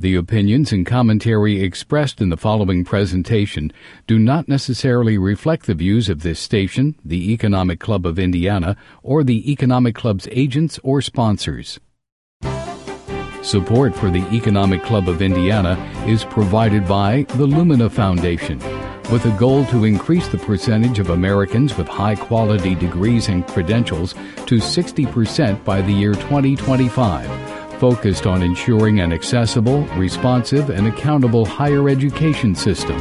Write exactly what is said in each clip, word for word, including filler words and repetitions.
The opinions and commentary expressed in the following presentation do not necessarily reflect the views of this station, the Economic Club of Indiana, or the Economic Club's agents or sponsors. Support for the Economic Club of Indiana is provided by the Lumina Foundation, with a goal to increase the percentage of Americans with high-quality degrees and credentials to sixty percent by the year twenty twenty-five, focused on ensuring an accessible, responsive, and accountable higher education system.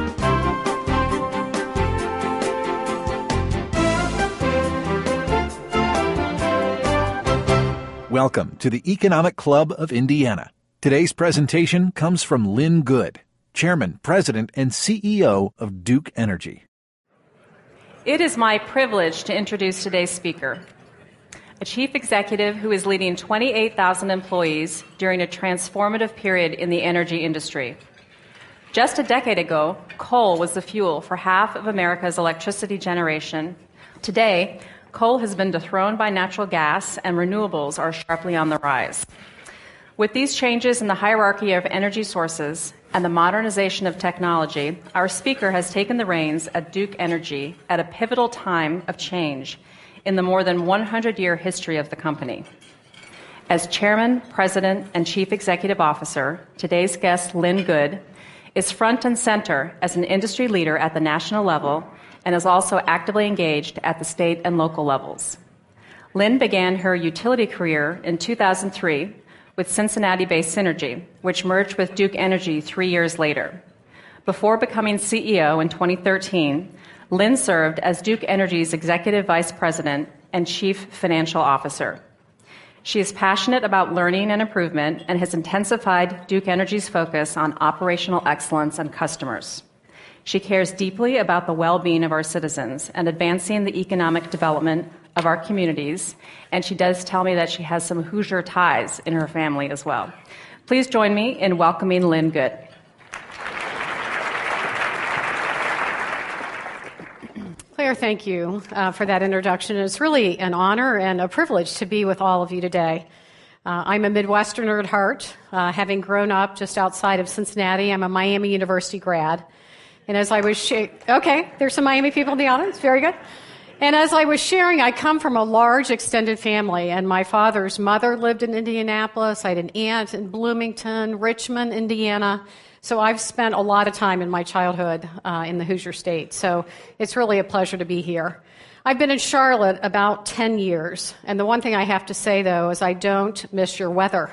Welcome to the Economic Club of Indiana. Today's presentation comes from Lynn Good, Chairman, President, and C E O of Duke Energy. It is my privilege to introduce today's speaker, a chief executive who is leading twenty-eight thousand employees during a transformative period in the energy industry. Just a decade ago, coal was the fuel for half of America's electricity generation. Today, coal has been dethroned by natural gas, and renewables are sharply on the rise. With these changes in the hierarchy of energy sources and the modernization of technology, our speaker has taken the reins at Duke Energy at a pivotal time of change in the more than one hundred year history of the company. As Chairman, President, and Chief Executive Officer, today's guest, Lynn Good, is front and center as an industry leader at the national level and is also actively engaged at the state and local levels. Lynn began her utility career in two thousand three with Cincinnati-based Synergy, which merged with Duke Energy three years later. Before becoming C E O in twenty thirteen, Lynn served as Duke Energy's Executive Vice President and Chief Financial Officer. She is passionate about learning and improvement and has intensified Duke Energy's focus on operational excellence and customers. She cares deeply about the well-being of our citizens and advancing the economic development of our communities, and she does tell me that she has some Hoosier ties in her family as well. Please join me in welcoming Lynn Good. Claire, thank you uh, for that introduction. It's really an honor and a privilege to be with all of you today. Uh, I'm a Midwesterner at heart, uh, having grown up just outside of Cincinnati. I'm a Miami University grad. And as I was sh- okay, there's some Miami people in the audience. Very good. And as I was sharing, I come from a large extended family, and my father's mother lived in Indianapolis. I had an aunt in Bloomington, Richmond, Indiana. So I've spent a lot of time in my childhood uh, in the Hoosier State. So it's really a pleasure to be here. I've been in Charlotte about ten years. And the one thing I have to say, though, is I don't miss your weather.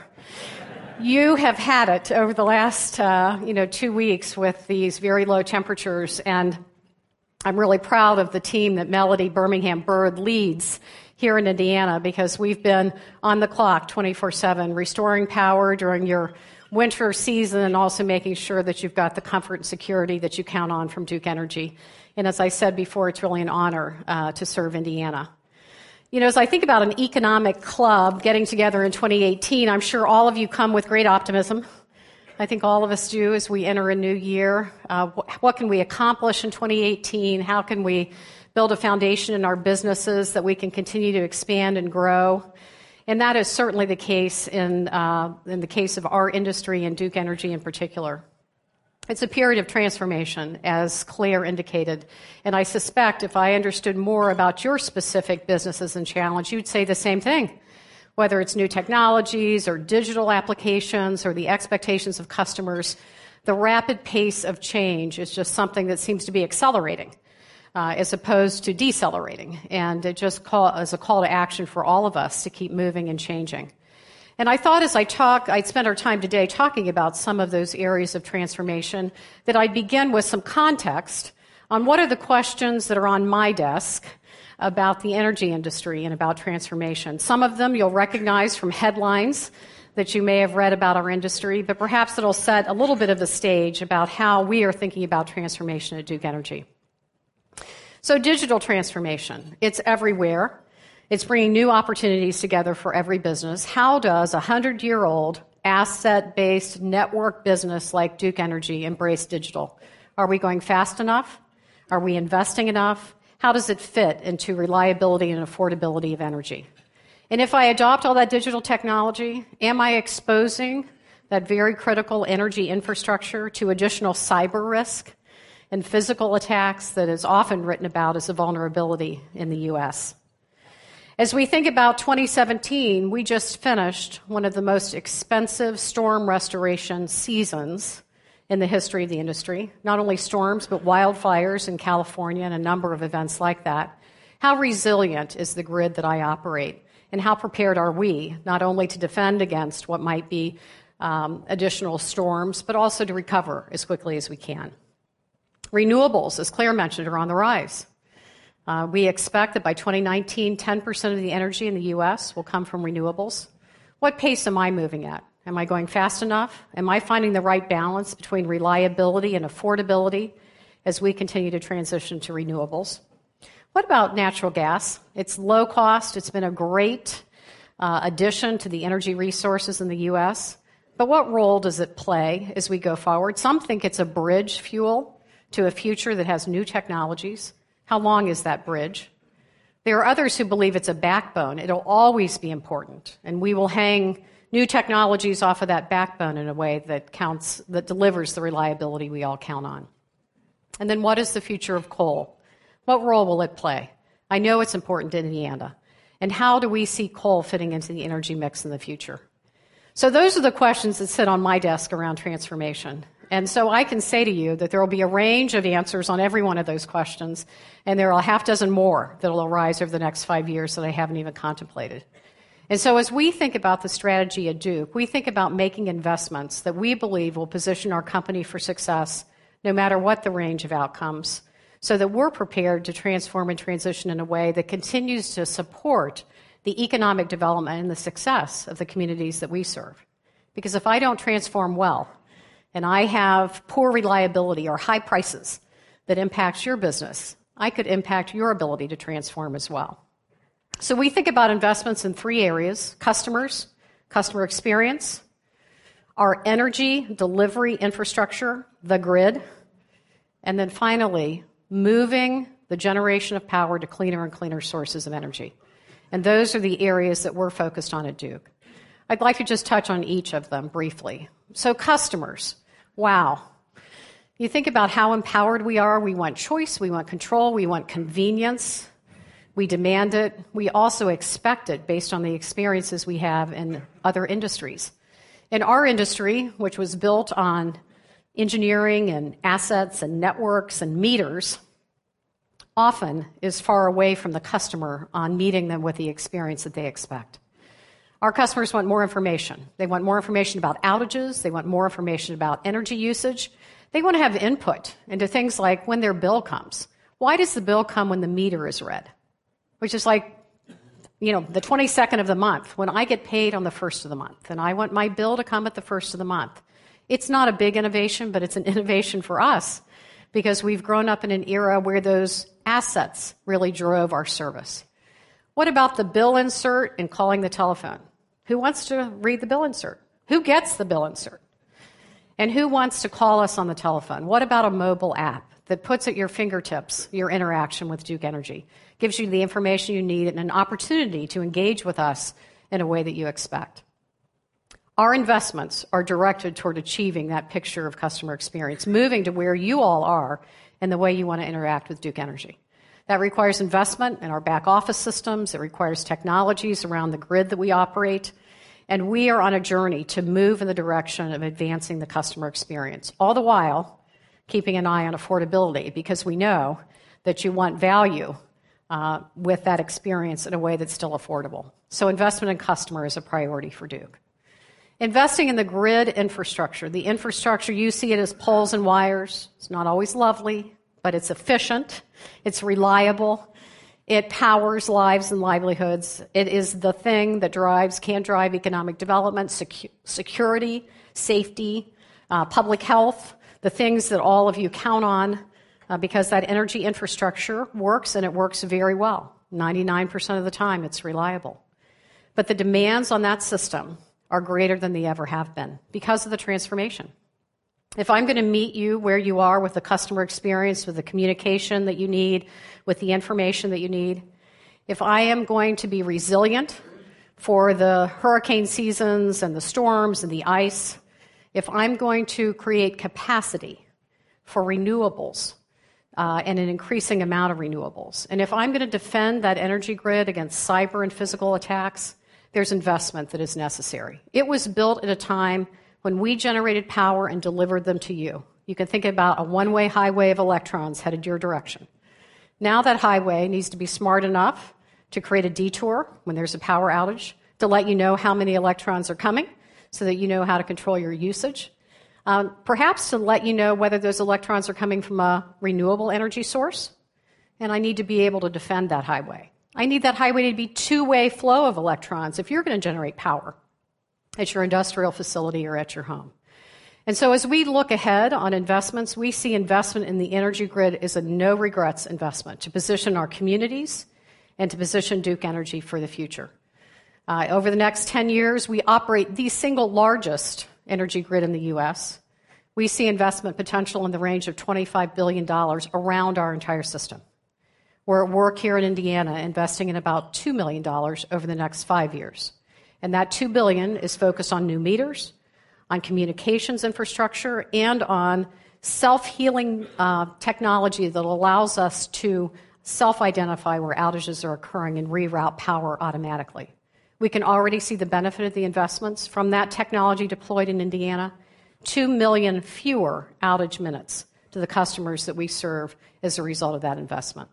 You have had it over the last, uh, you know, two weeks with these very low temperatures, and I'm really proud of the team that Melody Birmingham Bird leads here in Indiana, because we've been on the clock twenty-four seven, restoring power during your winter season and also making sure that you've got the comfort and security that you count on from Duke Energy. And as I said before, it's really an honor uh, to serve Indiana. You know, as I think about an economic club getting together in twenty eighteen, I'm sure all of you come with great optimism. I think all of us do as we enter a new year. Uh, wh- what can we accomplish in twenty eighteen? How can we build a foundation in our businesses that we can continue to expand and grow? And that is certainly the case in, uh, in the case of our industry and Duke Energy in particular. It's a period of transformation, as Claire indicated. And I suspect if I understood more about your specific businesses and challenge, you'd say the same thing. Whether it's new technologies or digital applications or the expectations of customers, the rapid pace of change is just something that seems to be accelerating uh, as opposed to decelerating. And it just call, is a call to action for all of us to keep moving and changing. And I thought as I talk, I'd spend our time today talking about some of those areas of transformation, that I'd begin with some context on what are the questions that are on my desk about the energy industry and about transformation. Some of them you'll recognize from headlines that you may have read about our industry, but perhaps it'll set a little bit of the stage about how we are thinking about transformation at Duke Energy. So digital transformation, it's everywhere. It's bringing new opportunities together for every business. How does a hundred-year-old asset-based network business like Duke Energy embrace digital? Are we going fast enough? Are we investing enough? How does it fit into reliability and affordability of energy? And if I adopt all that digital technology, am I exposing that very critical energy infrastructure, to additional cyber risk and physical attacks that is often written about as a vulnerability in the U S. As we think about twenty seventeen, we just finished one of the most expensive storm restoration seasons in the history of the industry. Not only storms, but wildfires in California and a number of events like that. How resilient is the grid that I operate? And how prepared are we, not only to defend against what might be um, additional storms, but also to recover as quickly as we can? Renewables, as Claire mentioned, are on the rise. Uh, we expect that by twenty nineteen, ten percent of the energy in the U S will come from renewables. What pace am I moving at? Am I going fast enough? Am I finding the right balance between reliability and affordability as we continue to transition to renewables? What about natural gas? It's low cost. It's been a great uh, addition to the energy resources in the U S. But what role does it play as we go forward? Some think it's a bridge fuel to a future that has new technologies. How long is that bridge? There are others who believe it's a backbone. It'll always be important, and we will hang new technologies off of that backbone in a way that counts, that delivers the reliability we all count on. And then what is the future of coal? What role will it play? I know it's important to Indiana. And how do we see coal fitting into the energy mix in the future? So those are the questions that sit on my desk around transformation. And so I can say to you that there will be a range of answers on every one of those questions, and there are a half dozen more that will arise over the next five years that I haven't even contemplated. And so as we think about the strategy at Duke, we think about making investments that we believe will position our company for success no matter what the range of outcomes, so that we're prepared to transform and transition in a way that continues to support the economic development and the success of the communities that we serve. Because if I don't transform well, and I have poor reliability or high prices that impacts your business, I could impact your ability to transform as well. So we think about investments in three areas: customers, customer experience, our energy delivery infrastructure, the grid, and then finally, moving the generation of power to cleaner and cleaner sources of energy. And those are the areas that we're focused on at Duke. I'd like to just touch on each of them briefly. So customers. Wow. You think about how empowered we are. We want choice, we want control, we want convenience. We demand it. We also expect it based on the experiences we have in other industries. In our industry, which was built on engineering and assets and networks and meters, often is far away from the customer on meeting them with the experience that they expect. Our customers want more information. They want more information about outages. They want more information about energy usage. They want to have input into things like when their bill comes. Why does the bill come when the meter is read? Which is like, you know, the twenty-second of the month, when I get paid on the first of the month, and I want my bill to come at the first of the month. It's not a big innovation, but it's an innovation for us because we've grown up in an era where those assets really drove our service. What about the bill insert and calling the telephone? Who wants to read the bill insert? Who gets the bill insert? And who wants to call us on the telephone? What about a mobile app that puts at your fingertips your interaction with Duke Energy, gives you the information you need and an opportunity to engage with us in a way that you expect? Our investments are directed toward achieving that picture of customer experience, moving to where you all are and the way you want to interact with Duke Energy. That requires investment in our back office systems. It requires technologies around the grid that we operate. And we are on a journey to move in the direction of advancing the customer experience, all the while keeping an eye on affordability, because we know that you want value uh, with that experience in a way that's still affordable. So investment in customer is a priority for Duke. Investing in the grid infrastructure. The infrastructure, you see it as poles and wires. It's not always lovely, but it's efficient, it's reliable, it powers lives and livelihoods. It is the thing that drives, can drive economic development, secu- security, safety, uh, public health, the things that all of you count on uh, because that energy infrastructure works, and it works very well. ninety-nine percent of the time, it's reliable. But the demands on that system are greater than they ever have been because of the transformation. If I'm going to meet you where you are with the customer experience, with the communication that you need, with the information that you need, if I am going to be resilient for the hurricane seasons and the storms and the ice, if I'm going to create capacity for renewables, uh, and an increasing amount of renewables, and if I'm going to defend that energy grid against cyber and physical attacks, there's investment that is necessary. It was built at a time when we generated power and delivered them to you. You can think about a one-way highway of electrons headed your direction. Now that highway needs to be smart enough to create a detour when there's a power outage, to let you know how many electrons are coming so that you know how to control your usage. Um, perhaps to let you know whether those electrons are coming from a renewable energy source. And I need to be able to defend that highway. I need that highway to be two-way flow of electrons if you're going to generate power at your industrial facility or at your home. And so as we look ahead on investments, we see investment in the energy grid as a no-regrets investment to position our communities and to position Duke Energy for the future. Uh, over the next ten years, we operate the single largest energy grid in the U S. We see investment potential in the range of twenty-five billion dollars around our entire system. We're at work here in Indiana investing in about two million dollars over the next five years. And that two billion dollars is focused on new meters, on communications infrastructure, and on self-healing uh, technology that allows us to self-identify where outages are occurring and reroute power automatically. We can already see the benefit of the investments from that technology deployed in Indiana. Two million fewer outage minutes to the customers that we serve as a result of that investment.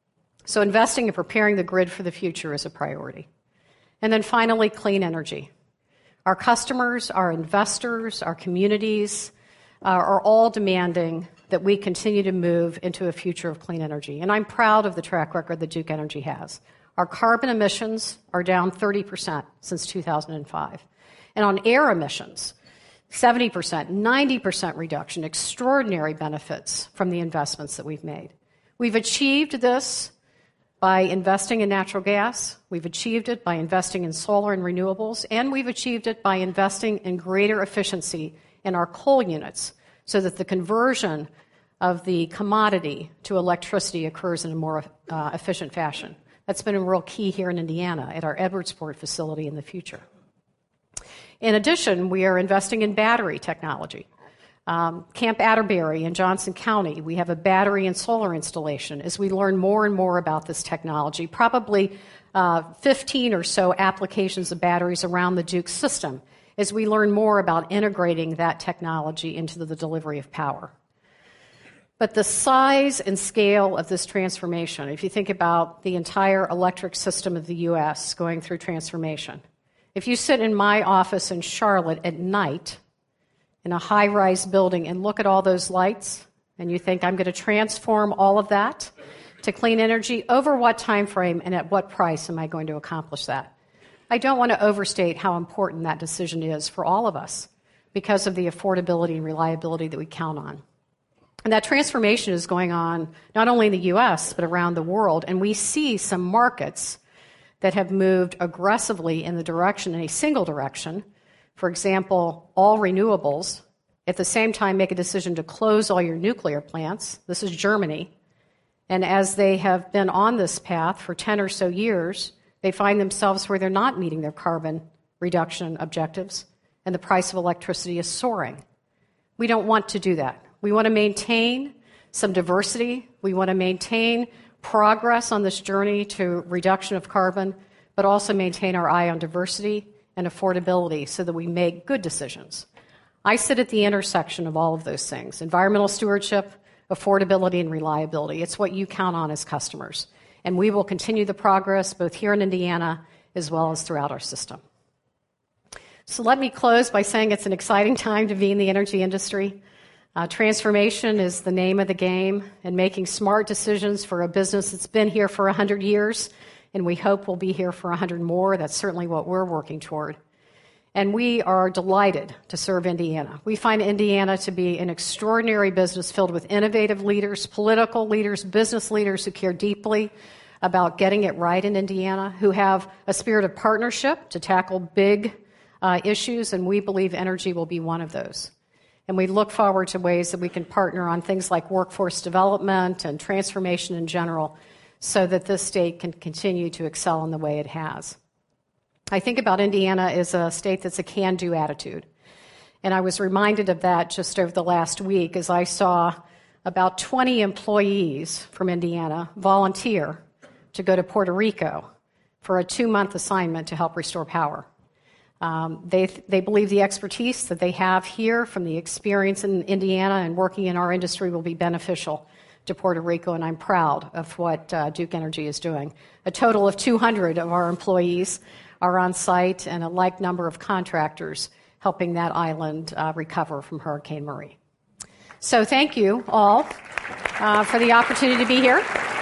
So investing and preparing the grid for the future is a priority. And then finally, clean energy. Our customers, our investors, our communities uh, are all demanding that we continue to move into a future of clean energy. And I'm proud of the track record that Duke Energy has. Our carbon emissions are down thirty percent since two thousand five. And on air emissions, seventy percent, ninety percent reduction, extraordinary benefits from the investments that we've made. We've achieved this by investing in natural gas, we've achieved it by investing in solar and renewables, and we've achieved it by investing in greater efficiency in our coal units so that the conversion of the commodity to electricity occurs in a more uh, efficient fashion. That's been a real key here in Indiana at our Edwardsport facility in the future. In addition, we are investing in battery technology. Um, Camp Atterbury in Johnson County, we have a battery and solar installation. As we learn more and more about this technology, probably uh, fifteen or so applications of batteries around the Duke system, as we learn more about integrating that technology into the delivery of power. But the size and scale of this transformation, if you think about the entire electric system of the U S going through transformation, if you sit in my office in Charlotte at night in a high-rise building and look at all those lights, and you think, I'm going to transform all of that to clean energy, over what time frame and at what price am I going to accomplish that? I don't want to overstate how important that decision is for all of us because of the affordability and reliability that we count on. And that transformation is going on not only in the U S, but around the world. And we see some markets that have moved aggressively in the direction, in a single direction. For example, all renewables, at the same time make a decision to close all your nuclear plants. This is Germany. And as they have been on this path for ten or so years, they find themselves where they're not meeting their carbon reduction objectives, and the price of electricity is soaring. We don't want to do that. We want to maintain some diversity. We want to maintain progress on this journey to reduction of carbon, but also maintain our eye on diversity and affordability so that we make good decisions. I sit at the intersection of all of those things: environmental stewardship, affordability, and reliability. It's what you count on as customers. And we will continue the progress both here in Indiana as well as throughout our system. So let me close by saying it's an exciting time to be in the energy industry. Uh, transformation is the name of the game, and making smart decisions for a business that's been here for one hundred years, and we hope will be here for one hundred more. That's certainly what we're working toward. And we are delighted to serve Indiana. We find Indiana to be an extraordinary business filled with innovative leaders, political leaders, business leaders who care deeply about getting it right in Indiana, who have a spirit of partnership to tackle big uh, issues, and we believe energy will be one of those. And we look forward to ways that we can partner on things like workforce development and transformation in general so that this state can continue to excel in the way it has. I think about Indiana as a state that's a can-do attitude. And I was reminded of that just over the last week as I saw about twenty employees from Indiana volunteer to go to Puerto Rico for a two-month assignment to help restore power. Um, they, they believe the expertise that they have here from the experience in Indiana and working in our industry will be beneficial to Puerto Rico, and I'm proud of what uh, Duke Energy is doing. A total of two hundred of our employees are on site, and a like number of contractors helping that island uh, recover from Hurricane Marie. So thank you all uh, for the opportunity to be here.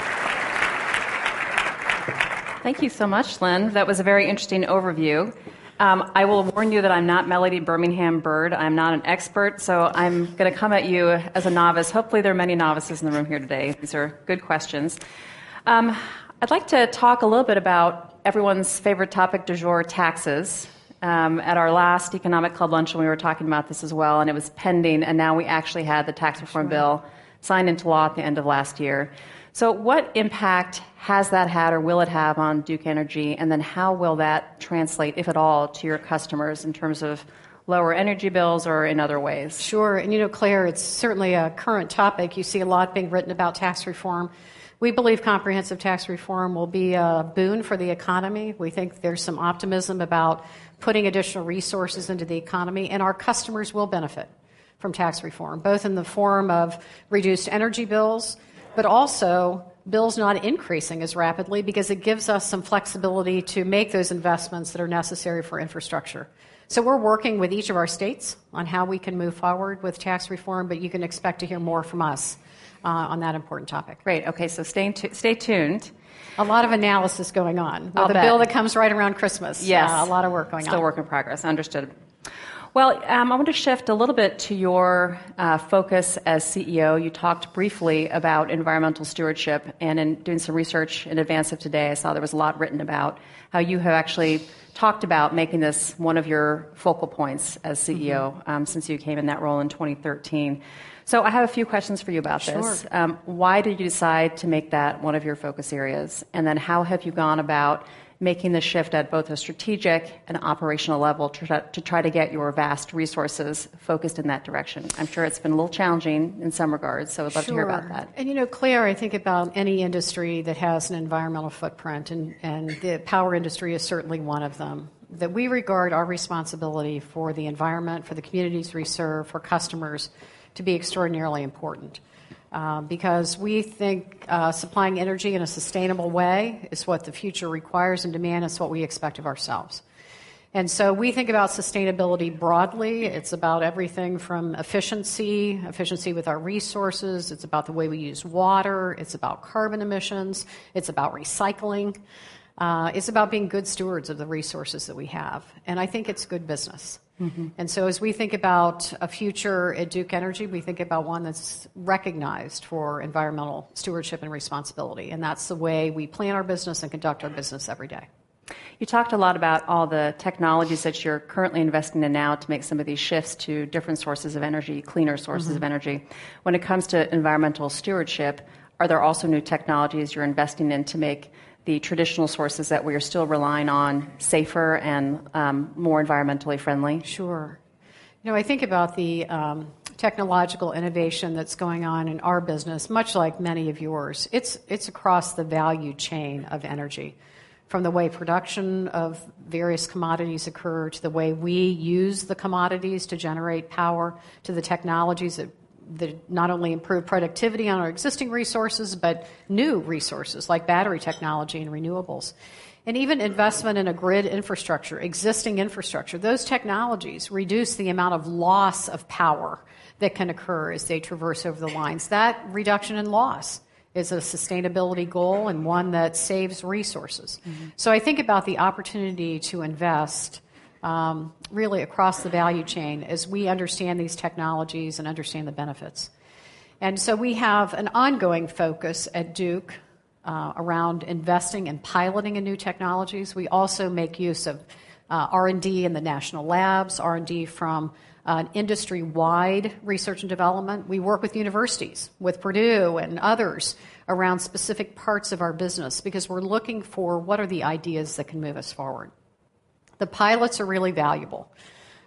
Thank you so much, Lynn. That was a very interesting overview. Um, I will warn you that I'm not Melody Birmingham Bird. I'm not an expert, so I'm going to come at you as a novice. Hopefully there are many novices in the room here today. These are good questions. Um, I'd like to talk a little bit about everyone's favorite topic du jour, taxes. Um, at our last Economic Club luncheon, we were talking about this as well, and it was pending, and now we actually had the tax reform bill signed into law at the end of last year. So what impact has that had or will it have on Duke Energy, and then how will that translate, if at all, to your customers in terms of lower energy bills or in other ways? Sure. And you know, Claire, it's certainly a current topic. You see a lot being written about tax reform. We believe comprehensive tax reform will be a boon for the economy. We think there's some optimism about putting additional resources into the economy, and our customers will benefit from tax reform, both in the form of reduced energy bills, but also bills not increasing as rapidly because it gives us some flexibility to make those investments that are necessary for infrastructure. So we're working with each of our states on how we can move forward with tax reform, but you can expect to hear more from us uh, on that important topic. Great. Okay, so stay, t- stay tuned. A lot of analysis going on. I'll the bet. bill that comes right around Christmas. Yes. Uh, a lot of work going Still on. Still work in progress. Understood. Well, um, I want to shift a little bit to your uh, focus as C E O. You talked briefly about environmental stewardship, and in doing some research in advance of today, I saw there was a lot written about how you have actually talked about making this one of your focal points as C E O mm-hmm. um, since you came in that role in twenty thirteen. So I have a few questions for you about sure. this. Um, why did you decide to make that one of your focus areas? And then how have you gone about making the shift at both a strategic and operational level to try, to try to get your vast resources focused in that direction? I'm sure it's been a little challenging in some regards, so I'd love sure. to hear about that. And you know, Claire, I think about any industry that has an environmental footprint, and, and the power industry is certainly one of them, that we regard our responsibility for the environment, for the communities we serve, for customers, to be extraordinarily important. Uh, because we think uh, supplying energy in a sustainable way is what the future requires and demands. It's what we expect of ourselves. And so we think about sustainability broadly. It's about everything from efficiency, efficiency with our resources. It's about the way we use water. It's about carbon emissions. It's about recycling. Uh, it's about being good stewards of the resources that we have. And I think it's good business. Mm-hmm. And so as we think about a future at Duke Energy, we think about one that's recognized for environmental stewardship and responsibility. And that's the way we plan our business and conduct our business every day. You talked a lot about all the technologies that you're currently investing in now to make some of these shifts to different sources of energy, cleaner sources mm-hmm. of energy. When it comes to environmental stewardship, are there also new technologies you're investing in to make the traditional sources that we are still relying on safer and um, more environmentally friendly? Sure. You know, I think about the um, technological innovation that's going on in our business, much like many of yours. It's it's across the value chain of energy, from the way production of various commodities occur to the way we use the commodities to generate power, to the technologies that that not only improve productivity on our existing resources, but new resources like battery technology and renewables. And even investment in a grid infrastructure, existing infrastructure, those technologies reduce the amount of loss of power that can occur as they traverse over the lines. That reduction in loss is a sustainability goal and one that saves resources. Mm-hmm. So I think about the opportunity to invest Um, really across the value chain as we understand these technologies and understand the benefits. And so we have an ongoing focus at Duke uh, around investing and piloting in new technologies. We also make use of uh, R and D in the national labs, R and D from uh, industry-wide research and development. We work with universities, with Purdue and others around specific parts of our business because we're looking for what are the ideas that can move us forward. The pilots are really valuable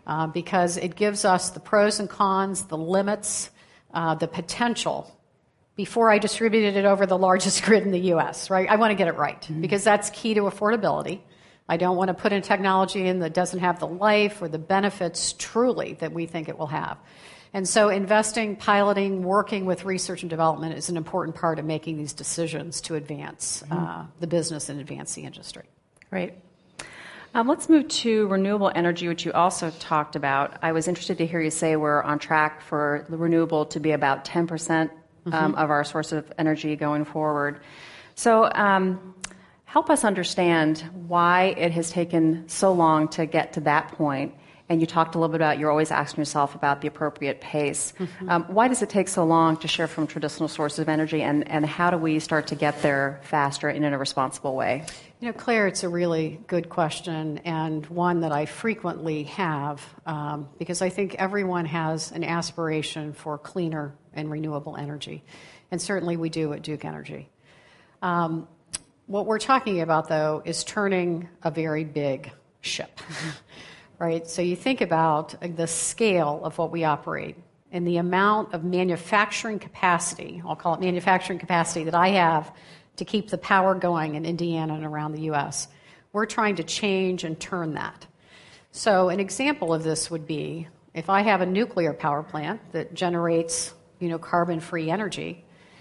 uh, because it gives us the pros and cons, the limits, uh, the potential before I distributed it over the largest grid in the U S, right? I want to get it right mm-hmm. because that's key to affordability. I don't want to put in technology in that doesn't have the life or the benefits truly that we think it will have. And so investing, piloting, working with research and development is an important part of making these decisions to advance mm-hmm. uh, the business and advance the industry. Great. Um, let's move to renewable energy, which you also talked about. I was interested to hear you say we're on track for the renewable to be about ten percent Um, mm-hmm. of our source of energy going forward. So um, help us understand why it has taken so long to get to that point. And you talked a little bit about you're always asking yourself about the appropriate pace. Mm-hmm. Um, why does it take so long to shift from traditional sources of energy, and, and how do we start to get there faster and in a responsible way? You know, Claire, it's a really good question, and one that I frequently have um, because I think everyone has an aspiration for cleaner and renewable energy, and certainly we do at Duke Energy. Um, what we're talking about, though, is turning a very big ship, right? So you think about the scale of what we operate and the amount of manufacturing capacity, I'll call it manufacturing capacity, that I have to keep the power going in Indiana and around the U S. We're trying to change and turn that. So an example of this would be if I have a nuclear power plant that generates, you know, carbon-free energy,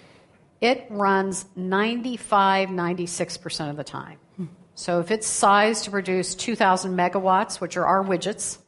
it runs ninety-five, ninety-six percent of the time. Hmm. So if it's sized to produce two thousand megawatts, which are our widgets,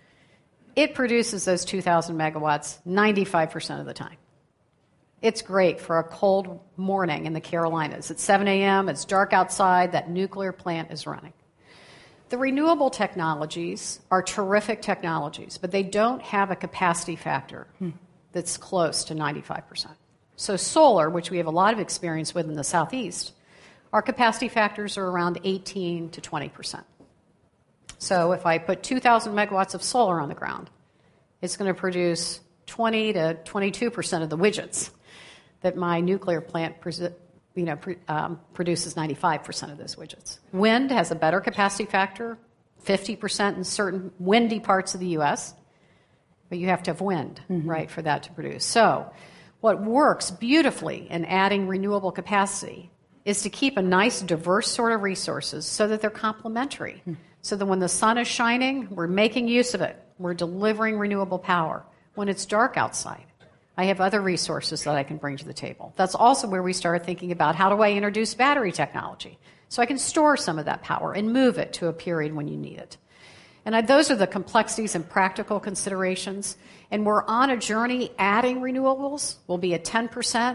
it produces those two thousand megawatts ninety-five percent of the time. It's great for a cold morning in the Carolinas. It's seven a.m., it's dark outside, that nuclear plant is running. The renewable technologies are terrific technologies, but they don't have a capacity factor hmm. that's close to ninety-five percent. So solar, which we have a lot of experience with in the Southeast, our capacity factors are around eighteen to twenty percent. So if I put two thousand megawatts of solar on the ground, it's going to produce twenty to twenty-two percent of the widgets that my nuclear plant you know, um, produces ninety-five percent of those widgets. Wind has a better capacity factor, fifty percent in certain windy parts of the U S, but you have to have wind, mm-hmm. right, for that to produce. So what works beautifully in adding renewable capacity is to keep a nice, diverse sort of resources so that they're complementary, mm-hmm. so that when the sun is shining, we're making use of it. We're delivering renewable power. When it's dark outside, I have other resources that I can bring to the table. That's also where we started thinking about how do I introduce battery technology so I can store some of that power and move it to a period when you need it. And I, those are the complexities and practical considerations. And we're on a journey adding renewables. We'll be at ten percent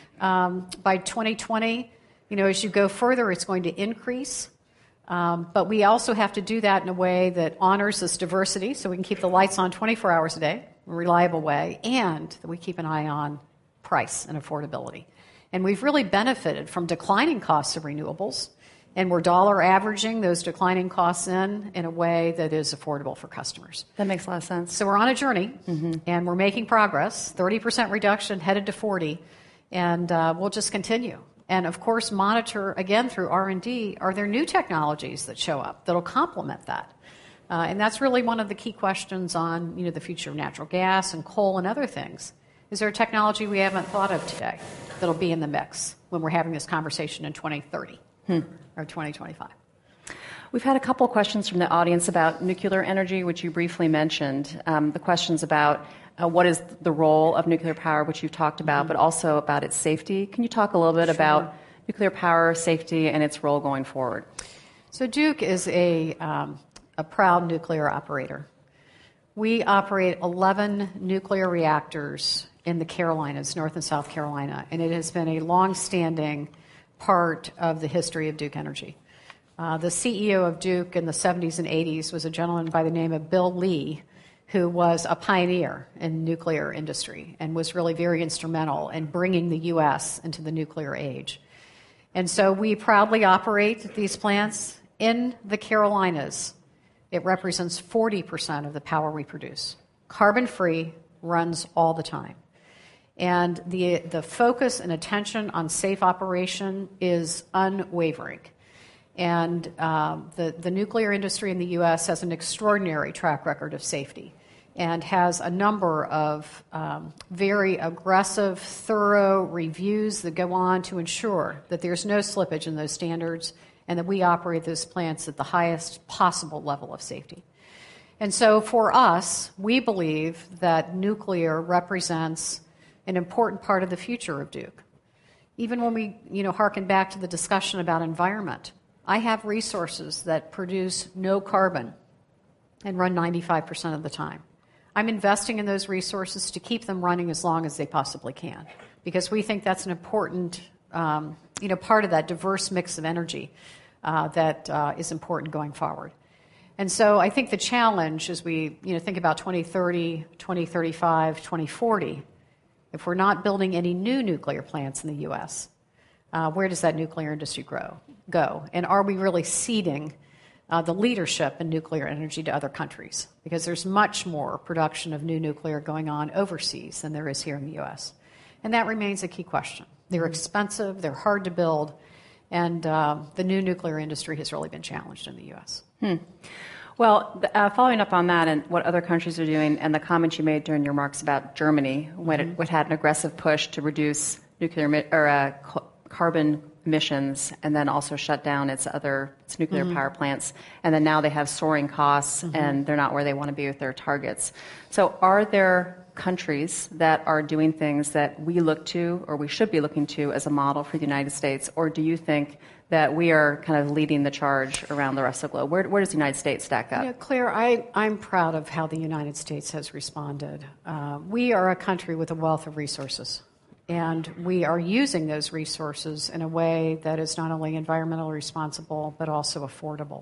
um, by twenty twenty. You know, as you go further, it's going to increase. Um, but we also have to do that in a way that honors this diversity so we can keep the lights on twenty-four hours a day, a reliable way, and that we keep an eye on price and affordability. And we've really benefited from declining costs of renewables, and we're dollar averaging those declining costs in in a way that is affordable for customers. That makes a lot of sense. So we're on a journey, mm-hmm. and we're making progress, thirty percent reduction headed to forty, and uh, we'll just continue. And, of course, monitor, again, through R and D, are there new technologies that show up that will complement that? Uh, and that's really one of the key questions on, you know, the future of natural gas and coal and other things. Is there a technology we haven't thought of today that'll be in the mix when we're having this conversation in twenty thirty hmm. or twenty twenty-five? We've had a couple questions from the audience about nuclear energy, which you briefly mentioned. Um, the questions about uh, what is the role of nuclear power, which you've talked about, mm-hmm. but also about its safety. Can you talk a little bit sure. about nuclear power, safety, and its role going forward? So Duke is a, um, a proud nuclear operator. We operate eleven nuclear reactors in the Carolinas, North and South Carolina, and it has been a long-standing part of the history of Duke Energy. Uh, the C E O of Duke in the seventies and eighties was a gentleman by the name of Bill Lee, who was a pioneer in nuclear industry and was really very instrumental in bringing the U S into the nuclear age. And so we proudly operate these plants in the Carolinas. It represents forty percent of the power we produce. Carbon-free, runs all the time. And the the focus and attention on safe operation is unwavering. And um, the, the nuclear industry in the U S has an extraordinary track record of safety and has a number of um, very aggressive, thorough reviews that go on to ensure that there's no slippage in those standards and that we operate those plants at the highest possible level of safety. And so for us, we believe that nuclear represents an important part of the future of Duke. Even when we, you know, harken back to the discussion about environment, I have resources that produce no carbon and run ninety-five percent of the time. I'm investing in those resources to keep them running as long as they possibly can, because we think that's an important, um, you know, part of that diverse mix of energy uh, that uh, is important going forward. And so I think the challenge as we, you know, think about twenty thirty, twenty thirty-five, twenty forty, if we're not building any new nuclear plants in the U S, uh, where does that nuclear industry grow, go? And are we really ceding uh, the leadership in nuclear energy to other countries? Because there's much more production of new nuclear going on overseas than there is here in the U S. And that remains a key question. They're expensive, they're hard to build, and uh, the new nuclear industry has really been challenged in the U S. Hmm. Well, uh, following up on that and what other countries are doing, and the comments you made during your remarks about Germany, when mm-hmm. it, it had an aggressive push to reduce nuclear or uh, c- carbon emissions, and then also shut down its other its nuclear mm-hmm. power plants, and then now they have soaring costs, mm-hmm. and they're not where they want to be with their targets. So, are there countries that are doing things that we look to, or we should be looking to, as a model for the United States, or do you think that we are kind of leading the charge around the rest of the globe? Where, where does the United States stack up? Yeah, Claire, I, I'm proud of how the United States has responded. Uh, we are a country with a wealth of resources, and we are using those resources in a way that is not only environmentally responsible, but also affordable.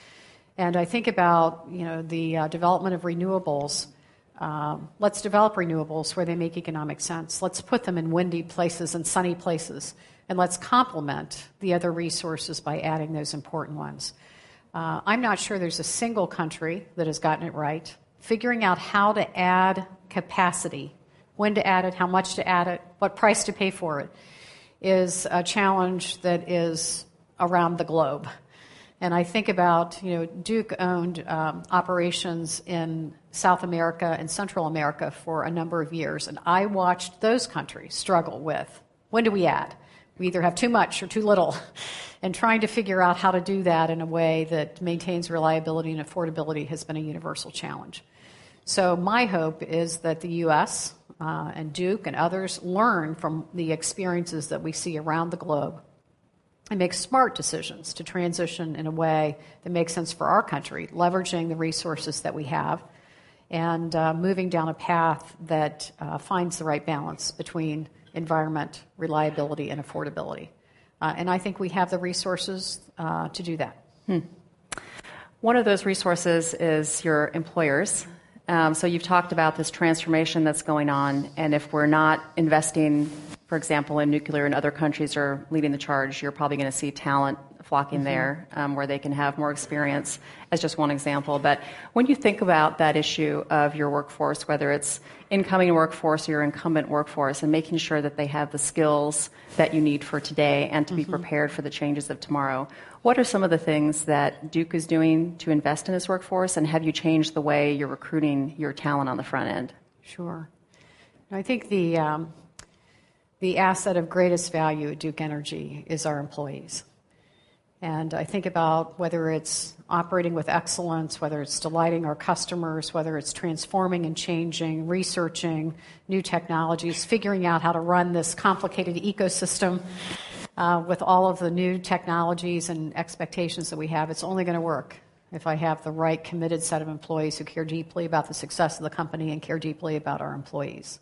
And I think about, you know, the uh, development of renewables. Um, let's develop renewables where they make economic sense. Let's put them in windy places and sunny places. And let's complement the other resources by adding those important ones. Uh, I'm not sure there's a single country that has gotten it right. Figuring out how to add capacity, when to add it, how much to add it, what price to pay for it, is a challenge that is around the globe. And I think about, you know, Duke owned um, operations in South America and Central America for a number of years, and I watched those countries struggle with, when do we add? We either have too much or too little, and trying to figure out how to do that in a way that maintains reliability and affordability has been a universal challenge. So my hope is that the U S uh, and Duke and others learn from the experiences that we see around the globe and make smart decisions to transition in a way that makes sense for our country, leveraging the resources that we have and uh, moving down a path that uh, finds the right balance between environment, reliability, and affordability. Uh, and I think we have the resources uh, to do that. Hmm. One of those resources is your employers. Um, so you've talked about this transformation that's going on, and if we're not investing, for example, in nuclear and other countries are leading the charge, you're probably going to see talent flocking mm-hmm. there um, where they can have more experience, as just one example. But when you think about that issue of your workforce, whether it's incoming workforce or your incumbent workforce, and making sure that they have the skills that you need for today and to mm-hmm. be prepared for the changes of tomorrow, what are some of the things that Duke is doing to invest in its workforce, and have you changed the way you're recruiting your talent on the front end? Sure. I think the um, the asset of greatest value at Duke Energy is our employees. And I think about whether it's operating with excellence, whether it's delighting our customers, whether it's transforming and changing, researching new technologies, figuring out how to run this complicated ecosystem uh, with all of the new technologies and expectations that we have. It's only going to work if I have the right committed set of employees who care deeply about the success of the company and care deeply about our employees.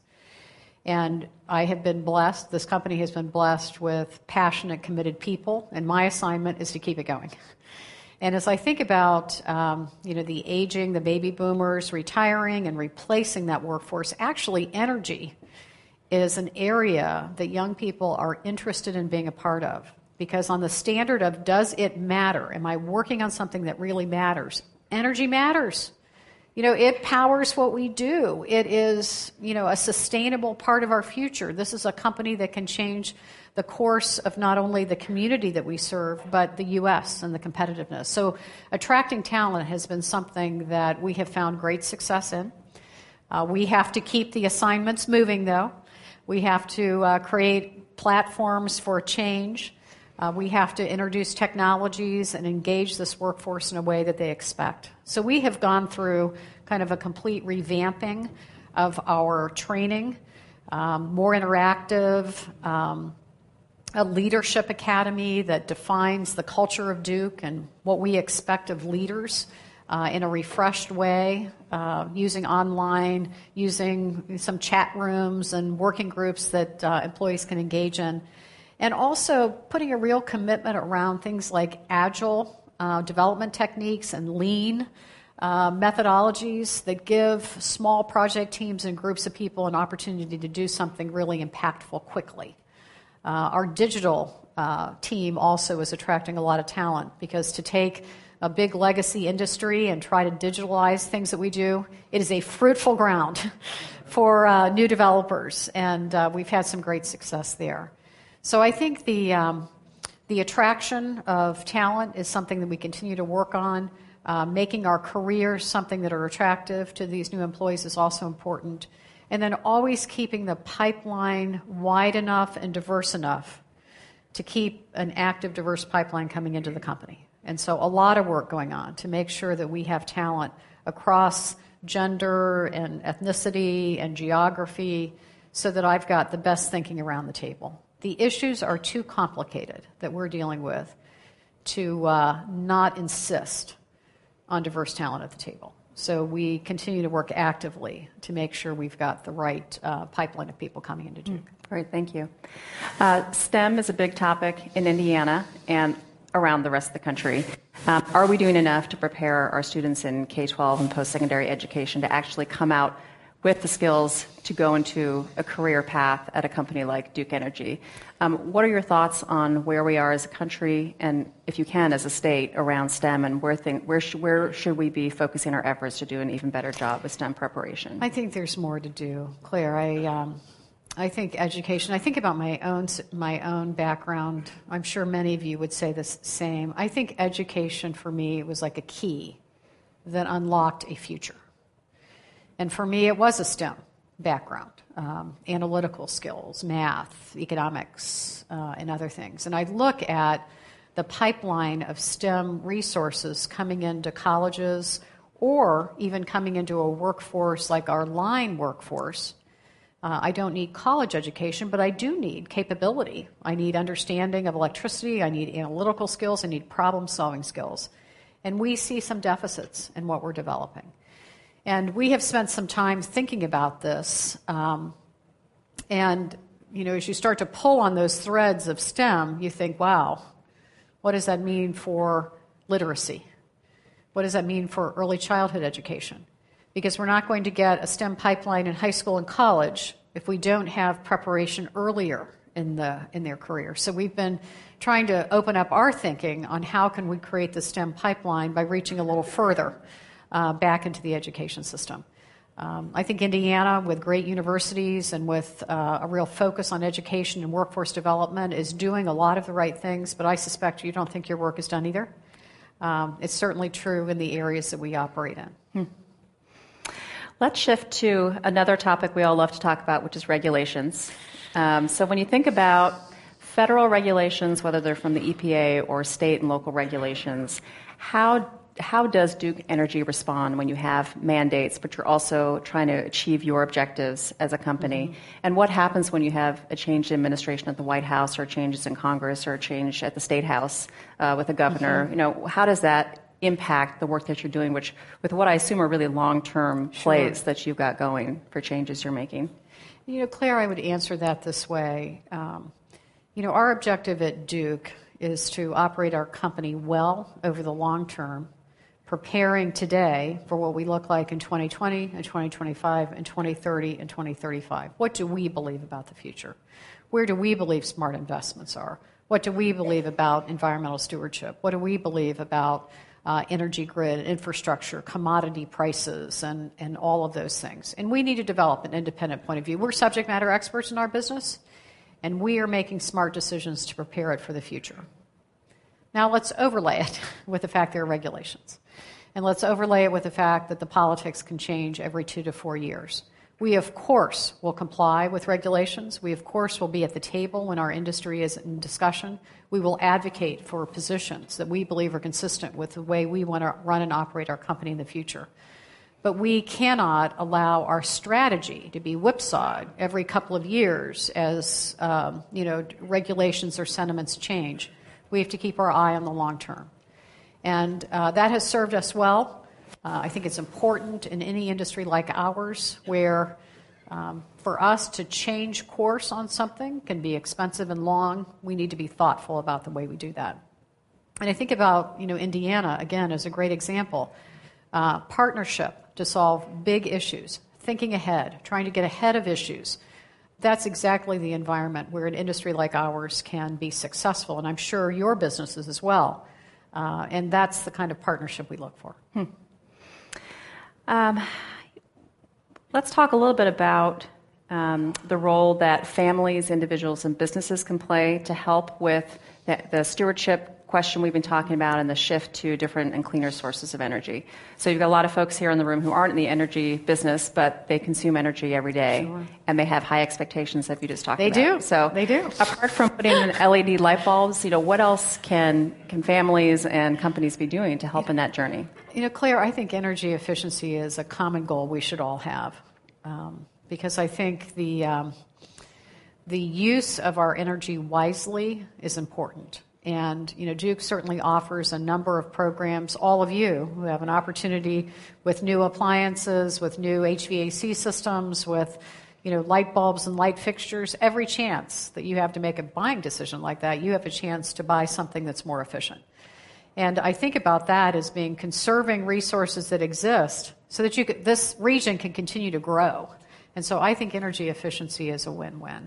And I have been blessed, this company has been blessed with passionate, committed people, and my assignment is to keep it going. And as I think about um, you know, the aging, the baby boomers retiring and replacing that workforce, actually energy is an area that young people are interested in being a part of. Because on the standard of does it matter, am I working on something that really matters? Energy matters. You know, it powers what we do. It is, you know, a sustainable part of our future. This is a company that can change the course of not only the community that we serve, but the U S and the competitiveness. So attracting talent has been something that we have found great success in. Uh, we have to keep the assignments moving, though. We have to uh, create platforms for change. Uh, we have to introduce technologies and engage this workforce in a way that they expect. So we have gone through kind of a complete revamping of our training, um, more interactive, um, a leadership academy that defines the culture of Duke and what we expect of leaders uh, in a refreshed way, uh, using online, using some chat rooms and working groups that uh, employees can engage in. And also putting a real commitment around things like agile uh, development techniques and lean uh, methodologies that give small project teams and groups of people an opportunity to do something really impactful quickly. Uh, our digital uh, team also is attracting a lot of talent, because to take a big legacy industry and try to digitalize things that we do, it is a fruitful ground for uh, new developers, and uh, we've had some great success there. So I think the um, the attraction of talent is something that we continue to work on. Uh, making our careers something that are attractive to these new employees is also important. And then always keeping the pipeline wide enough and diverse enough to keep an active, diverse pipeline coming into the company. And so a lot of work going on to make sure that we have talent across gender and ethnicity and geography, so that I've got the best thinking around the table. The issues are too complicated that we're dealing with to uh, not insist on diverse talent at the table. So we continue to work actively to make sure we've got the right uh, pipeline of people coming into Duke. Mm, great, thank you. Uh, STEM is a big topic in Indiana and around the rest of the country. Um, are we doing enough to prepare our students in K twelve and post-secondary education to actually come out with the skills to go into a career path at a company like Duke Energy? Um, what are your thoughts on where we are as a country, and if you can, as a state, around STEM, and where, think, where, sh- where should we be focusing our efforts to do an even better job with STEM preparation? I think there's more to do, Claire. I, um, I think education, I think about my own, my own background. I'm sure many of you would say the same. I think education for me was like a key that unlocked a future. And for me, it was a STEM background, um, analytical skills, math, economics, uh, and other things. And I look at the pipeline of STEM resources coming into colleges, or even coming into a workforce like our line workforce. Uh, I don't need college education, but I do need capability. I need understanding of electricity. I need analytical skills. I need problem-solving skills. And we see some deficits in what we're developing. And we have spent some time thinking about this. Um, and, you know, as you start to pull on those threads of STEM, you think, wow, what does that mean for literacy? What does that mean for early childhood education? Because we're not going to get a STEM pipeline in high school and college if we don't have preparation earlier in the in their career. So we've been trying to open up our thinking on how can we create the STEM pipeline by reaching a little further Uh, back into the education system. Um, I think Indiana, with great universities and with uh, a real focus on education and workforce development, is doing a lot of the right things, but I suspect you don't think your work is done either. Um, it's certainly true in the areas that we operate in. Hmm. Let's shift to another topic we all love to talk about, which is regulations. Um, so when you think about federal regulations, whether they're from the E P A or state and local regulations, how How does Duke Energy respond when you have mandates, but you're also trying to achieve your objectives as a company? Mm-hmm. And what happens when you have a change in administration at the White House, or changes in Congress, or a change at the State House uh, with the governor? Mm-hmm. You know, how does that impact the work that you're doing, which, with what I assume are really long-term Sure. plays that you've got going for changes you're making? You know, Claire, I would answer that this way. Um, you know, our objective at Duke is to operate our company well over the long term, preparing today for what we look like in twenty twenty and twenty twenty-five and twenty thirty and twenty thirty-five. What do we believe about the future? Where do we believe smart investments are? What do we believe about environmental stewardship? What do we believe about uh, energy grid, infrastructure, commodity prices, and, and all of those things. And we need to develop an independent point of view. We're subject matter experts in our business, and we are making smart decisions to prepare it for the future. Now let's overlay it with the fact there are regulations. And let's overlay it with the fact that the politics can change every two to four years. We, of course, will comply with regulations. We, of course, will be at the table when our industry is in discussion. We will advocate for positions that we believe are consistent with the way we want to run and operate our company in the future. But we cannot allow our strategy to be whipsawed every couple of years as um, you know, regulations or sentiments change. We have to keep our eye on the long term. And uh, that has served us well. Uh, I think it's important in any industry like ours where um, for us to change course on something can be expensive and long. We need to be thoughtful about the way we do that. And I think about, you know, Indiana, again, as a great example. Uh, partnership to solve big issues, thinking ahead, trying to get ahead of issues. That's exactly the environment where an industry like ours can be successful, and I'm sure your businesses as well. Uh, and that's the kind of partnership we look for. Hmm. Um, let's talk a little bit about um, the role that families, individuals, and businesses can play to help with the, the stewardship question we've been talking about and the shift to different and cleaner sources of energy. So you've got a lot of folks here in the room who aren't in the energy business, but they consume energy every day, sure. And they have high expectations that you just talked they about. They do. So they do. Apart from putting in L E D light bulbs, you know, what else can can families and companies be doing to help in that journey? You know, Claire, I think energy efficiency is a common goal we should all have, um, because I think the um, the use of our energy wisely is important. And, you know, Duke certainly offers a number of programs. All of you who have an opportunity with new appliances, with new H V A C systems, with, you know, light bulbs and light fixtures, every chance that you have to make a buying decision like that, you have a chance to buy something that's more efficient. And I think about that as being conserving resources that exist so that you could, this region can continue to grow. And so I think energy efficiency is a win-win.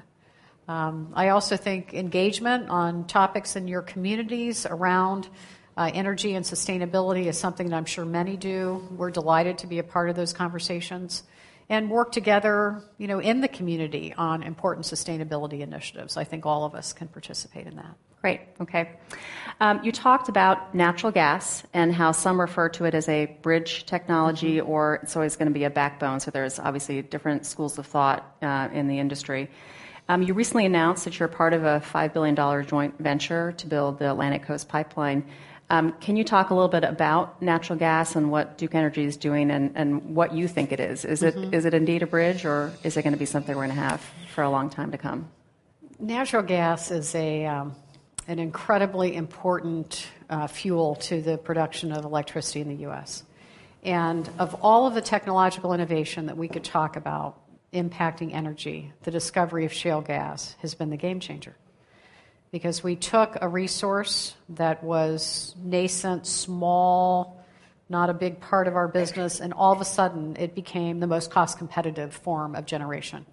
Um, I also think engagement on topics in your communities around uh, energy and sustainability is something that I'm sure many do. We're delighted to be a part of those conversations and work together, you know, in the community on important sustainability initiatives. I think all of us can participate in that. Great. Okay. Um, you talked about natural gas and how some refer to it as a bridge technology, mm-hmm. or it's always going to be a backbone. So there's obviously different schools of thought uh, in the industry. Um, you recently announced that you're part of a five billion dollars joint venture to build the Atlantic Coast Pipeline. Um, can you talk a little bit about natural gas and what Duke Energy is doing and, and what you think it is? Is it mm-hmm. is it indeed a bridge, or is it going to be something we're going to have for a long time to come? Natural gas is a um, an incredibly important uh, fuel to the production of electricity in the U S. And of all of the technological innovation that we could talk about impacting energy, the discovery of shale gas has been the game changer. Because we took a resource that was nascent, small, not a big part of our business, and all of a sudden it became the most cost-competitive form of generation.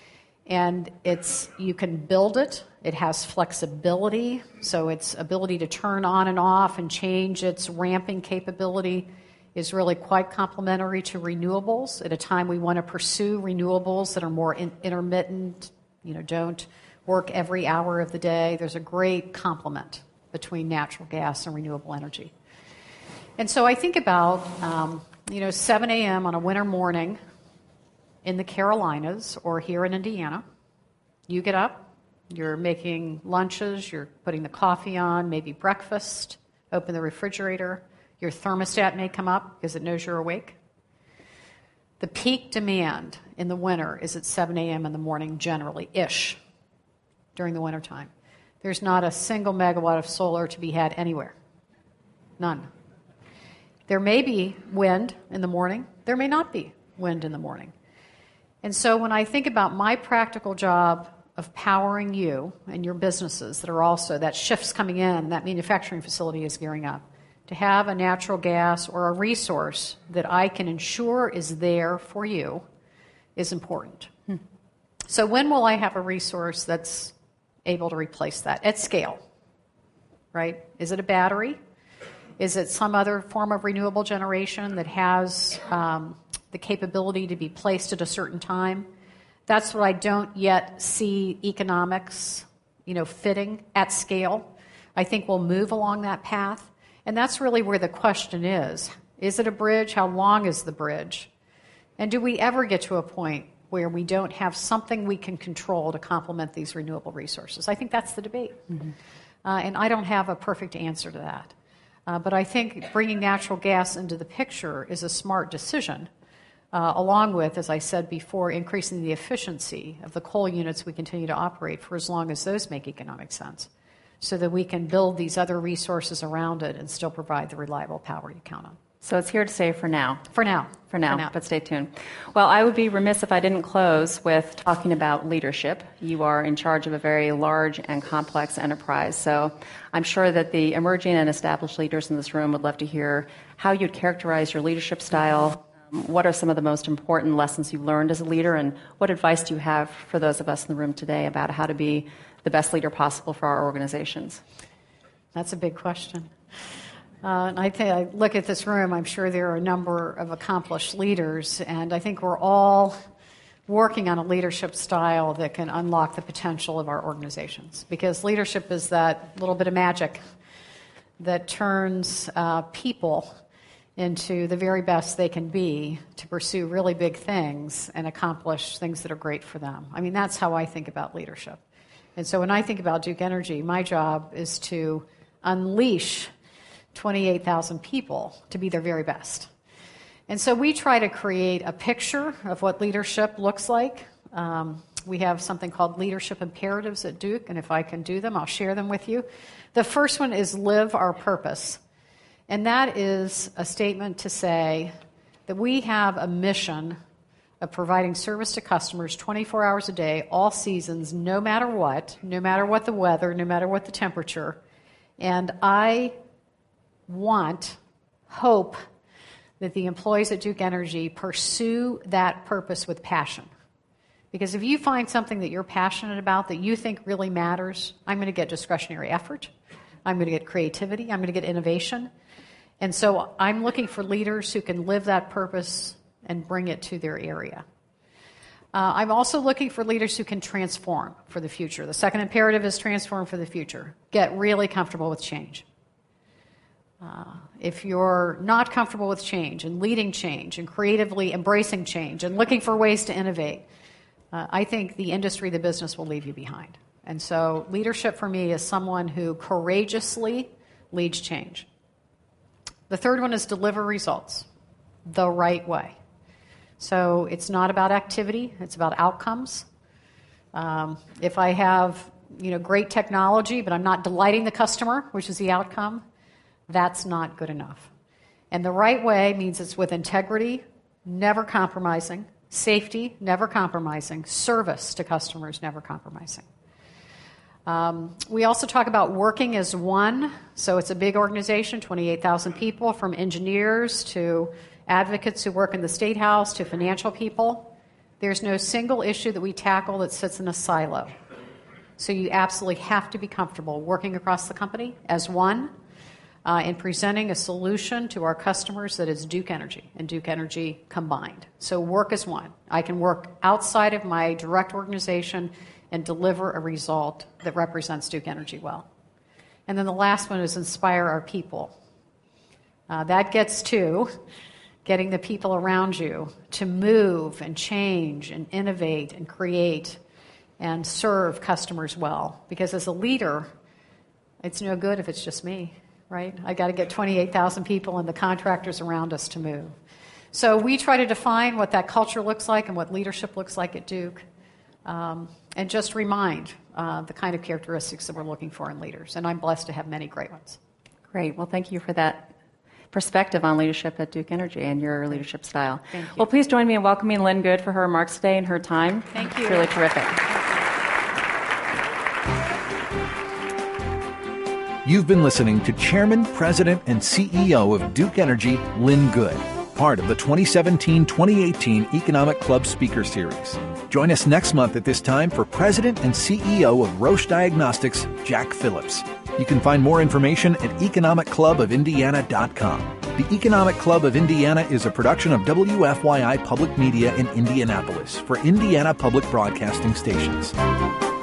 And it's you can build it. It has flexibility, so its ability to turn on and off and change its ramping capability is really quite complementary to renewables at a time we want to pursue renewables that are more in, intermittent, you know, don't work every hour of the day. There's a great complement between natural gas and renewable energy. And so I think about, um, you know, seven a.m. on a winter morning in the Carolinas or here in Indiana. You get up, you're making lunches, you're putting the coffee on, maybe breakfast, open the refrigerator. Your thermostat may come up because it knows you're awake. The peak demand in the winter is at seven a.m. in the morning generally, ish, during the wintertime. There's not a single megawatt of solar to be had anywhere. None. There may be wind in the morning. There may not be wind in the morning. And so when I think about my practical job of powering you and your businesses that are also, that shift's coming in, that manufacturing facility is gearing up, to have a natural gas or a resource that I can ensure is there for you is important. Hmm. So when will I have a resource that's able to replace that at scale, right? Is it a battery? Is it some other form of renewable generation that has um, the capability to be placed at a certain time? That's what I don't yet see economics, you know, fitting at scale. I think we'll move along that path. And that's really where the question is. Is it a bridge? How long is the bridge? And do we ever get to a point where we don't have something we can control to complement these renewable resources? I think that's the debate. Mm-hmm. Uh, and I don't have a perfect answer to that. Uh, but I think bringing natural gas into the picture is a smart decision, uh, along with, as I said before, increasing the efficiency of the coal units we continue to operate for as long as those make economic sense, so that we can build these other resources around it and still provide the reliable power you count on. So it's here to stay for now. For now. For now, for now. But stay tuned. Well, I would be remiss if I didn't close with talking about leadership. You are in charge of a very large and complex enterprise. So I'm sure that the emerging and established leaders in this room would love to hear how you'd characterize your leadership style. Um, what are some of the most important lessons you've learned as a leader, and what advice do you have for those of us in the room today about how to be the best leader possible for our organizations? That's a big question. Uh, and I think I look at this room, I'm sure there are a number of accomplished leaders, and I think we're all working on a leadership style that can unlock the potential of our organizations. Because leadership is that little bit of magic that turns uh, people into the very best they can be to pursue really big things and accomplish things that are great for them. I mean, that's how I think about leadership. And so when I think about Duke Energy, my job is to unleash twenty-eight thousand people to be their very best. And so we try to create a picture of what leadership looks like. Um, we have something called leadership imperatives at Duke, and if I can do them, I'll share them with you. The first one is live our purpose. And that is a statement to say that we have a mission of providing service to customers twenty-four hours a day, all seasons, no matter what, no matter what the weather, no matter what the temperature. And I want, hope, that the employees at Duke Energy pursue that purpose with passion. Because if you find something that you're passionate about, that you think really matters, I'm going to get discretionary effort, I'm going to get creativity, I'm going to get innovation. And so I'm looking for leaders who can live that purpose and bring it to their area. Uh, I'm also looking for leaders who can transform for the future. The second imperative is transform for the future. Get really comfortable with change. Uh, if you're not comfortable with change and leading change and creatively embracing change and looking for ways to innovate, uh, I think the industry, the business will leave you behind. And so leadership for me is someone who courageously leads change. The third one is deliver results the right way. So it's not about activity, it's about outcomes. Um, if I have, you know, great technology, but I'm not delighting the customer, which is the outcome, that's not good enough. And the right way means it's with integrity, never compromising, safety, never compromising, service to customers, never compromising. Um, we also talk about working as one. So it's a big organization, twenty-eight thousand people, from engineers to advocates who work in the State House to financial people. There's no single issue that we tackle that sits in a silo. So you absolutely have to be comfortable working across the company as one, Uh, in presenting a solution to our customers that is Duke Energy and Duke Energy combined. So work as one. I can work outside of my direct organization and deliver a result that represents Duke Energy well. And then the last one is inspire our people. Uh, that gets to getting the people around you to move and change and innovate and create and serve customers well. Because as a leader, it's no good if it's just me. Right? I got to get twenty-eight thousand people and the contractors around us to move. So we try to define what that culture looks like and what leadership looks like at Duke, um, and just remind uh, the kind of characteristics that we're looking for in leaders. And I'm blessed to have many great ones. Great. Well, thank you for that perspective on leadership at Duke Energy and your leadership style. Thank you. Well, please join me in welcoming Lynn Good for her remarks today and her time. Thank you. It's really terrific. You've been listening to Chairman, President, and C E O of Duke Energy, Lynn Good, part of the twenty seventeen twenty eighteen Economic Club Speaker Series. Join us next month at this time for President and C E O of Roche Diagnostics, Jack Phillips. You can find more information at economic club of indiana dot com. The Economic Club of Indiana is a production of W F Y I Public Media in Indianapolis for Indiana Public Broadcasting Stations.